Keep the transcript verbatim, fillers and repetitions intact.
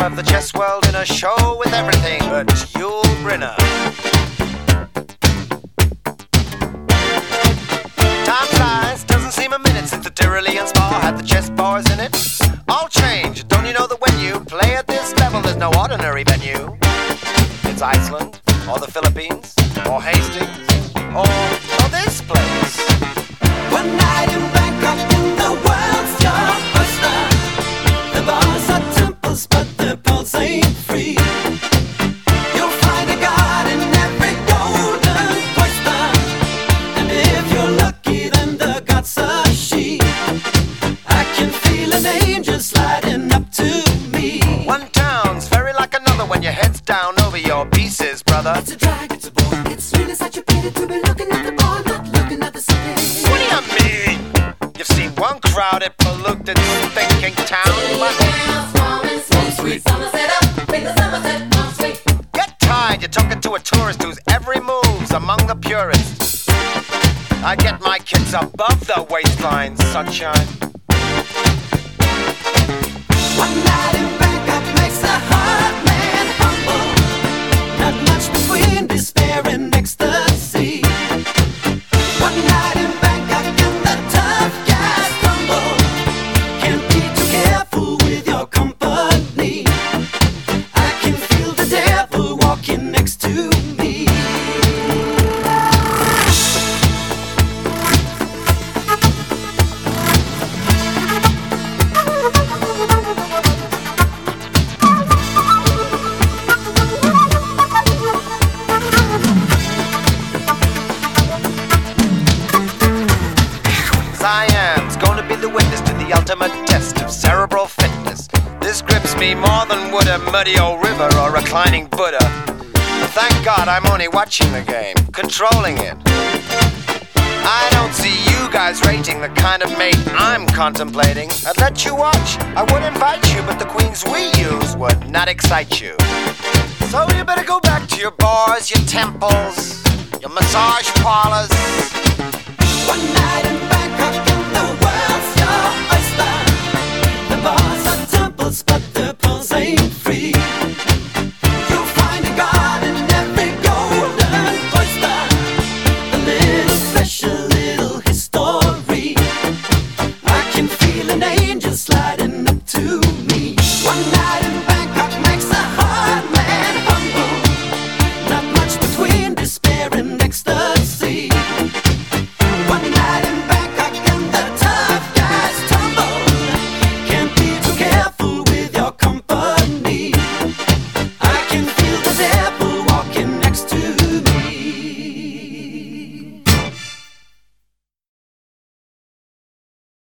of the chess world in a show with everything but Yul Brynner. Time flies, doesn't seem a minute since the Tyrolean Spa had the chess bars in it. All change, don't you know that when you play at this level, there's no ordinary venue? It's Iceland, or the Philippines, or Hastings, or, or this place. One night in Bangkok in the world's your oyster. The bars are temples, but the pulse ain't free. You'll find a god in every golden oyster, and if you're lucky, then the god's a she. I can feel an angel sliding up to me. One town's very like another when your head's down over your pieces, brother. It's a drag, it's a bore, it's really such a pity to be looking at the bar, not looking at the city. What do you mean? You've seen one crowded, polluted, thinking town. Get tired, you're talking to a tourist whose every move's among the purists. I get my kids above the waistline, sunshine. One night in Bangkok makes a hard man humble. Not much between despair and ecstasy. One night in Bangkok and the tough guys crumble. Can't be too careful with your company. I can feel the devil walking next to me. Cyan's gonna be the witness to the ultimate test of cerebral fitness. This grips me more than would a muddy old river or reclining Buddha. But thank God I'm only watching the game, controlling it. I don't see you guys rating the kind of mate I'm contemplating. I'd let you watch, I would invite you, but the queens we use would not excite you. So you better go back to your bars, your temples, your massage parlors. One night in